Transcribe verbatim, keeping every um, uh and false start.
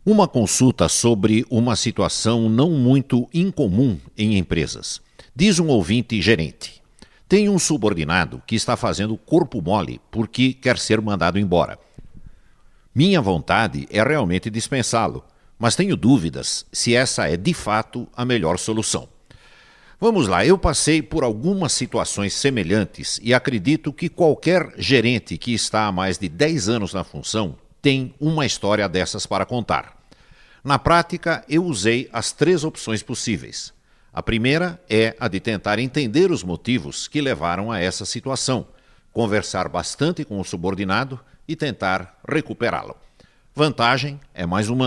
Uma consulta sobre uma situação não muito incomum em empresas. Diz um ouvinte gerente: tem um subordinado que está fazendo corpo mole porque quer ser mandado embora. Minha vontade é realmente dispensá-lo, mas tenho dúvidas se essa é de fato a melhor solução. Vamos lá, eu passei por algumas situações semelhantes e acredito que qualquer gerente que está há mais de dez anos na função tem uma história dessas para contar. Na prática, eu usei as três opções possíveis. A primeira é a de tentar entender os motivos que levaram a essa situação, conversar bastante com o subordinado e tentar recuperá-lo. Vantagem é mais humana.